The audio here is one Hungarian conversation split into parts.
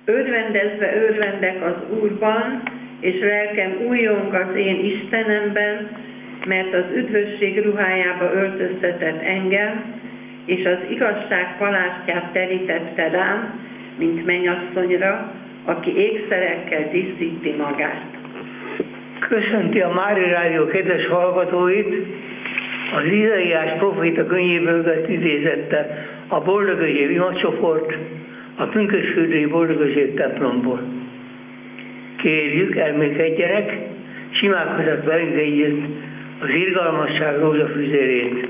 Örvendezve örvendek az Úrban, és lelkem újjong az én Istenemben, mert az üdvösség ruhájába öltöztetett engem, és az igazság palástját terítette rám, mint mennyasszonyra, aki ékszerekkel díszíti magát. Köszönti a Mária Rádió kedves hallgatóit, az Izaiás proféta könyvéből vett idézettel a Boldogözsér imacsoport, a Pünkösfürdői Boldogözsér templomból. Kérjük, elmékedjenek, s imádkozzanak velünk együtt az irgalmasság rózsafüzérét.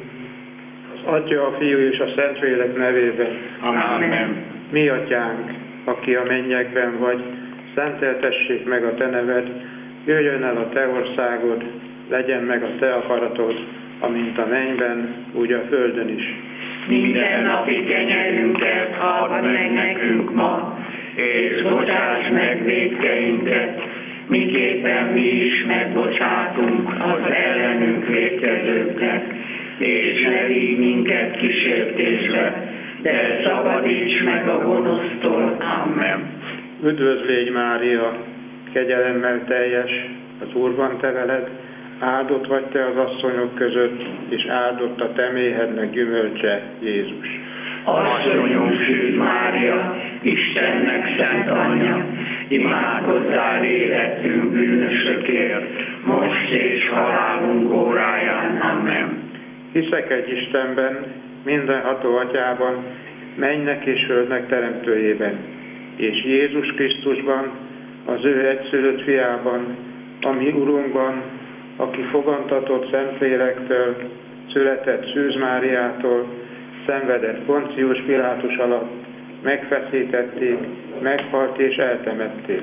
Az Atya, a Fiú és a Szentlélek nevében. Amen. Mi Atyánk, aki a mennyekben vagy, szenteltessék meg a Te neved, jöjjön el a Te országod, legyen meg a Te akaratod, amint a mennyben, úgy a földön is. Minden napi kenyerünket add meg nekünk ma, és bocsáss meg vétkeinket, miképpen mi is megbocsátunk az ellenünk vétkezőknek, és ne vigy minket kísértésbe, de szabadíts meg a gonosztól. Amen. Üdvözlégy Mária, kegyelemmel teljes, az Úr van te veled, áldott vagy te az asszonyok között, és áldott a te méhednek gyümölcse, Jézus. Asszonyunk Szűz Mária, Istennek szent anyja, imádkozzál érettünk bűnösökért, most és halálunk óráján. Amen. Hiszek egy Istenben, mindenható Atyában, mennynek és földnek teremtőjében, és Jézus Krisztusban, az ő egyszülött fiában, a mi Urunkban, aki fogantatott Szentlélektől, született Szűz Máriától, szenvedett Poncius Pilátus alatt, megfeszítették, meghalt és eltemették.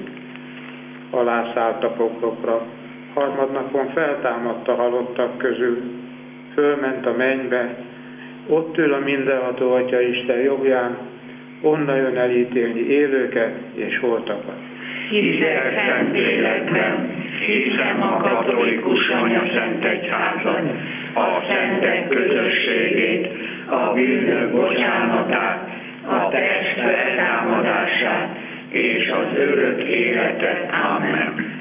Alászállt a poklokra, harmadnapon feltámadt a halottak közül, fölment a mennybe, ott ül a mindenható Atya Isten jobbján, onnan jön elítélni élőket és holtakat. Hiszek Szentlélekben, hiszem a katolikus anyaszent egyházat, a szentek közösségét, a bűnök bocsánatát, a test feltámadását és az örök életet. Amen.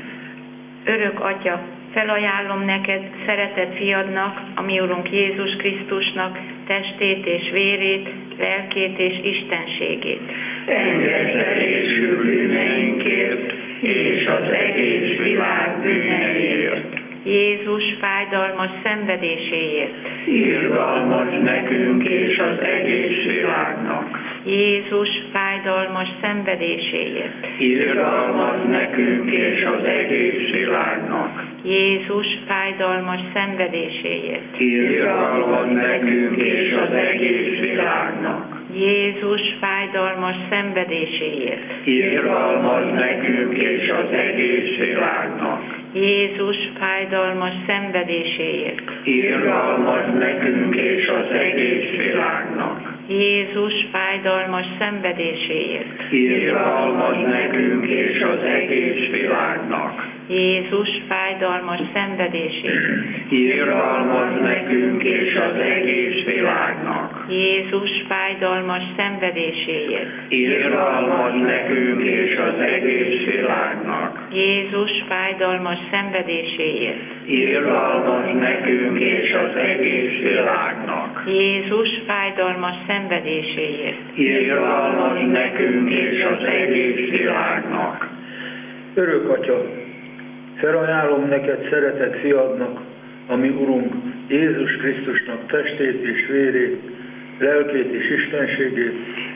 Örök Atya, felajánlom neked szeretett fiadnak, a mi Urunk Jézus Krisztusnak testét és vérét, lelkét és istenségét. Engedtelésű bűneinkért és az egész világ bűneiért. Jézus fájdalmas szenvedéséért. Irgalmaz nekünk és az egész világnak. Jézus fájdalmas szenvedéséért. Irgalmaz nekünk és az egész világnak. Jézus fájdalmas szenvedéséért. Irgalmaz nekünk és az egész világnak. Jézus fájdalmas szenvedéséért. Irgalmaz nekünk és az egész világnak. Jézus fájdalmas szenvedéséért. Irgalmaz nekünk és az egész világnak. Jézus fájdalmas szenvedéséért. Irgalmaz nekünk és az egész világnak. Jézus fájdalmas szenvedéséért. Irgalmaz nekünk és az egész világnak. Jézus fájdalmas szenvedéséért. Irgalmaz nekünk és az egész világnak. Jézus fájdalmas szenvedéséért. Irgalmaz nekünk és az egész világnak. Jézus fájdalmas szenvedéséért. Irgalmaz nekünk és az egész világnak. Örök Atya, felajánlom neked szeretett fiadnak, a mi Urunk Jézus Krisztusnak testét és vérét, lelkét és istenségét.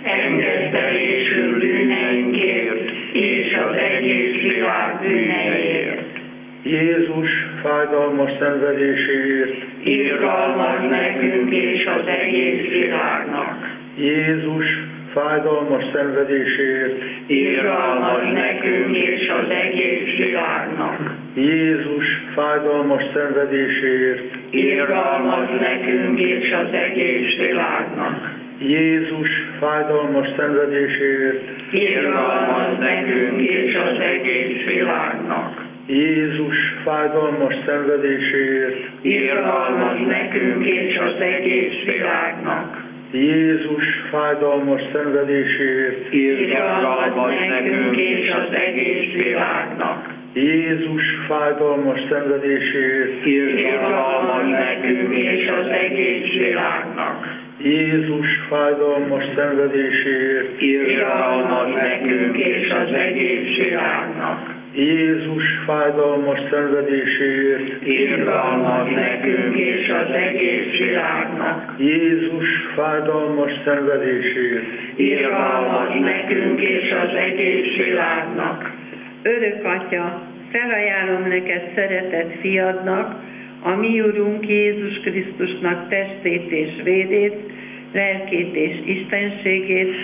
Engedtelésű bűneinkért és az egész világ bűneiért. Jézus fájdalmas szenvedéséért. Irgalmaz nekünk és az egész világnak. Jézus fájdalmas szenvedéséért. Irgalmaz nekünk és az egész világnak. Jézus fájdalmas szenvedéséért. Irgalmaz nekünk és az egész világnak. Jézus fájdalmas szenvedéséért. Irgalmaz nekünk és az egész világnak. Jézus fájdalmas szenvedéséért. Irgalmaz nekünk és az egész világnak. Jézus fájdalmas szenvedéséért, irgalmaz nekünk és az egész világnak. Jézus fájdalmas szenvedéséért, Irgalmaz nekünk és az egész világnak. Jézus fájdalmas szenvedéséért, Irgalmaz nekünk és az egész világnak. Jézus fájdalmas szenvedéséért, Irgalmaz nekünk és az egész világnak. Jézus fájdalmas szenvedéséért, Irgalmaz nekünk és az egész világnak. Örök Atya, felajánlom neked szeretett fiadnak, a mi Urunk Jézus Krisztusnak testét és vérét, lelkét és istenségét,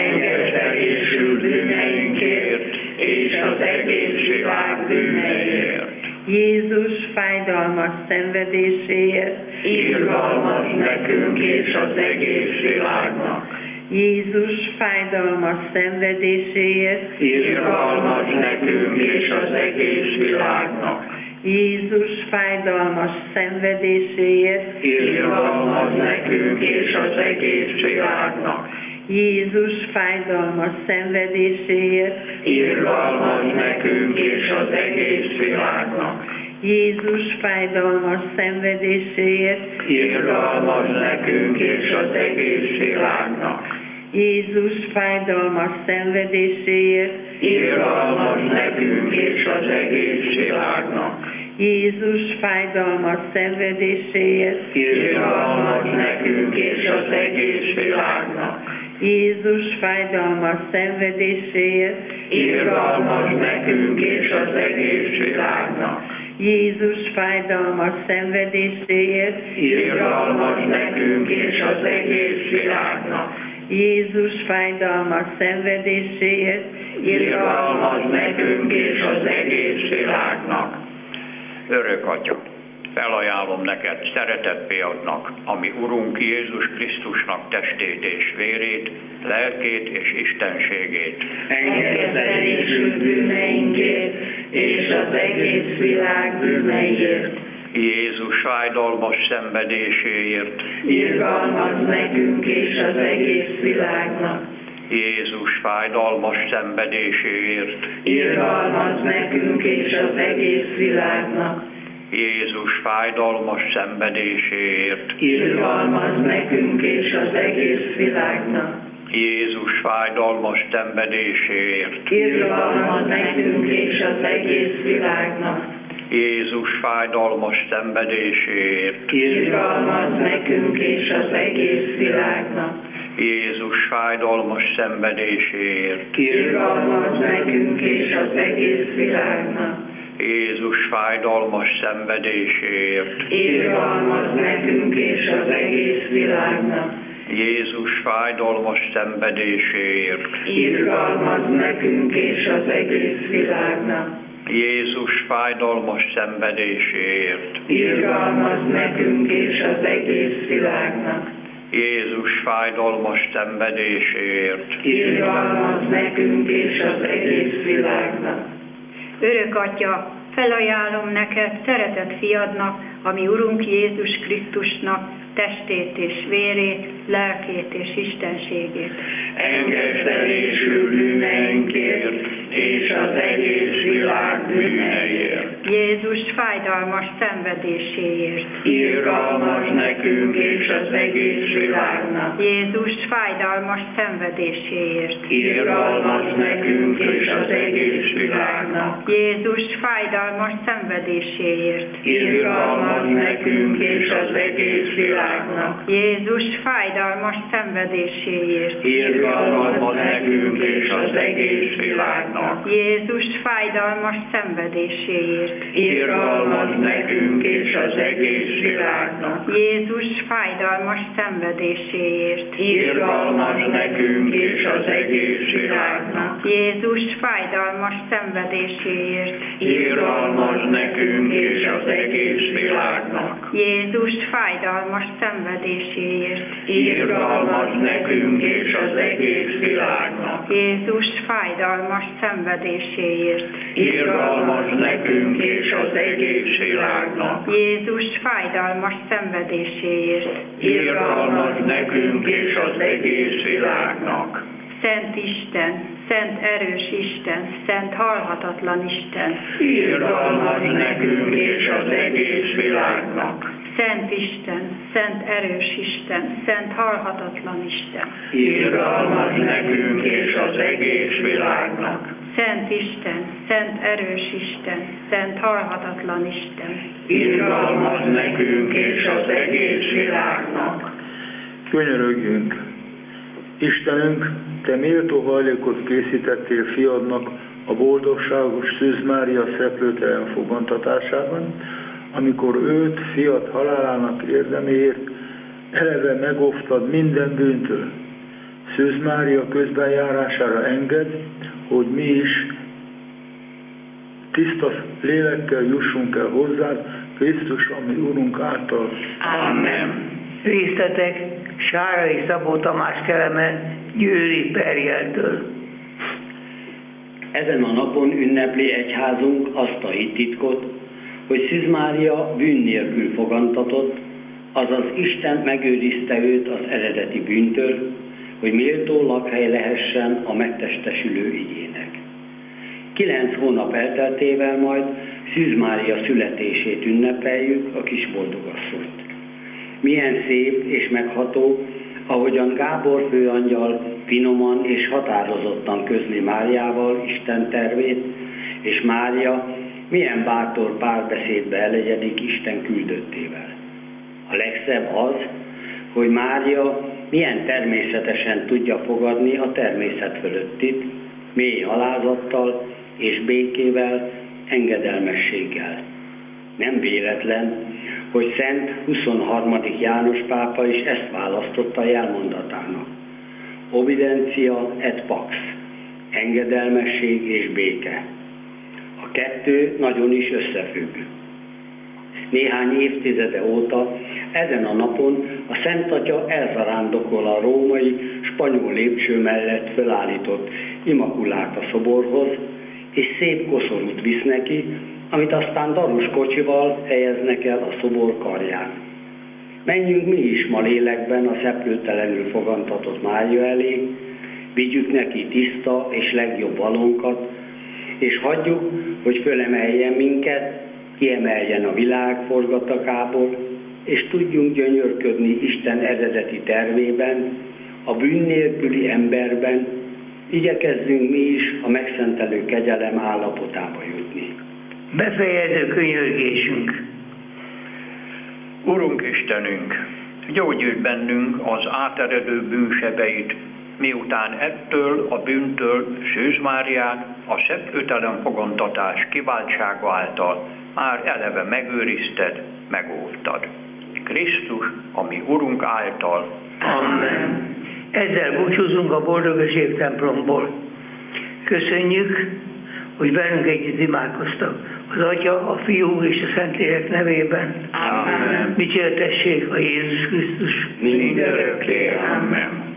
Engedelésül bűneinkért és az egész világ bűneiért. Jézus fájdalmas szenvedéséért, Irgalmaz nekünk és az egész világnak. Jézus fájdalmas szenvedéséért, Irgalmaz nekünk és az egész világnak. Jézus fájdalmas szenvedéséért, Irgalmaz nekünk és az egész világnak. Jézus fájdalmas szenvedéséért, Irgalmaz nekünk és az egész világnak. Jézus fájdalmas szenvedéséért, Irgalmaz nekünk és az egész világnak. Jézus fájdalmas szenvedéséért, Irgalmaz nekünk és az egész világnak. Jézus fájdalmas szenvedéséért, Irgalmaz nekünk és az egész világnak. Jézus fájdalmas szenvedéséért, Irgalmaz nekünk és az egész világnak. Jézus fájdalmas szenvedéséért, Irgalmaz nekünk és az egész világnak. Jézus fájdalmas szenvedéséért, Irgalmaz nekünk és az egész világnak. Örök Atya, felajánlom neked szeretett fiadnak, ami Urunk Jézus Krisztusnak testét és vérét, lelkét és istenségét. Engedelésül bűneinkért és az egész világ bűneiért. Jézus fájdalmas szenvedéséért, Irgalmaz nekünk és az egész világnak. Jézus fájdalmas szenvedéséért, Irgalmaz nekünk és az egész világnak. Jézus fájdalmas szenvedéséért, Irgalmaz nekünk és az egész világnak. Jézus fájdalmas szenvedéséért, Irgalmaz nekünk és az egész világnak. Jézus fájdalmas szenvedéséért, Irgalmaz nekünk és az egész világnak. Jézus fájdalmas szenvedéséért, Irgalmaz nekünk és az egész világnak. Jézus fájdalmas szenvedéséért, Irgalmaz nekünk és az egész világnak. Jézus fájdalmas szenvedéséért, Irgalmaz nekünk és az egész világnak. Jézus fájdalmas szenvedéséért, Irgalmaz nekünk és az egész világnak. Jézus fájdalmas szenvedéséért, Irgalmaz nekünk és az egész világnak. Örök Atya, felajánlom neked szeretett fiadnak, ami Urunk Jézus Krisztusnak testét és vérét, lelkét és istenségét. Engedelésül bűneinkért és az egész világ bűneiért. Jézus fájdalmas szenvedéséért. Irgalmaz nekünk és az egész világnak. Jézus fájdalmas szenvedéséért. Irgalmaz nekünk és az egész világnak. Jézus fájdalmas szenvedéséért. Irgalmaz nekünk és az egész világnak. Jézus fájdalmas szenvedéséért. Irgalmaz nekünk és az egész világnak. Jézus fájdalmas szenvedéséért. Irgalmaz nekünk és az egész világnak. Jézus fájdalmas szenvedéséért. Irgalmaz nekünk és az egész világnak. Jézus fájdalmas szenvedéséért. Irgalmaz nekünk és az egész világnak. Jézus fájdalmas szenvedéséért. Irgalmaz nekünk és az egész világnak. Jézus fájdalmas szenvedéséért. Irgalmaz nekünk és az egész világnak. Jézus fájdalmas szenvedéséért. Irgalmaz nekünk és az egész világnak. Szent Isten, szent erős Isten, szent halhatatlan Isten. Irgalmaz nekünk és az egész világnak. Szent Isten, szent erős Isten, szent halhatatlan Isten. Irgalmaz nekünk és az egész világnak. Szent Isten, szent erős Isten, szent halhatatlan Isten. Irgalmaz nekünk és az egész világnak. Könyörögjünk! Istenünk, Te méltó hajlékot készítettél fiadnak a boldogságos Szűz Mária szeplőtelen fogantatásában, amikor őt, fiad halálának érdeméért eleve megóvtad minden bűntől. Szűz Mária közbenjárására enged, hogy mi is tiszta lélekkel jussunk el hozzád, Krisztus, ami Urunk által. Amen. Részletek Sárai Szabó Tamás Keleme Győri Perjeltől. Ezen a napon ünnepli egyházunk azt a hittitkot, hogy Szűz Mária bűn nélkül fogantatott, azaz Isten megőrizte őt az eredeti bűntől, hogy méltó lakhely lehessen a megtestesülő igének. 9 hónap elteltével majd Szűz Mária születését ünnepeljük, a kis boldogasszonyt. Milyen szép és megható, ahogyan Gábor főangyal finoman és határozottan közli Máriával Isten tervét, és Mária milyen bátor párbeszédbe elegyedik Isten küldöttével. A legszebb az, hogy Mária milyen természetesen tudja fogadni a természet fölöttit, mély alázattal és békével, engedelmességgel. Nem véletlen, hogy Szent 23. János pápa is ezt választotta jelmondatának. Obedientia et pax, engedelmesség és béke. A kettő nagyon is összefügg. Néhány évtizede óta ezen a napon a Szent Atya elzarándokol a római spanyol lépcső mellett felállított Immaculata szoborhoz, és szép koszorút visz neki, amit aztán darus kocsival helyeznek el a szobor karján. Menjünk mi is ma lélekben a szeplőtelenül fogantatott Mária elé, vigyük neki tiszta és legjobb valónkat, és hagyjuk, hogy fölemeljen minket, kiemeljen a világ forgatakából, és tudjunk gyönyörködni Isten eredeti tervében, a bűn nélküli emberben, igyekezzünk mi is a megszentelő kegyelem állapotába jutni. Befejező könyörgésünk. Urunk Istenünk, gyógyíts bennünk az áteredő bűnsebeit, miután ettől a bűntől Szűz Máriát a szeplőtelen fogantatás kiváltsága által már eleve megőrizted, megóvtad. Krisztus, ami Urunk által. Amen. Ezzel búcsúzunk a Boldogesség templomból. Köszönjük, hogy velünk együtt imádkoztak az Atya, a Fiú és a Szentlélek nevében. Amen. Dicsértessék a Jézus Krisztus. Mindörökké. Amen.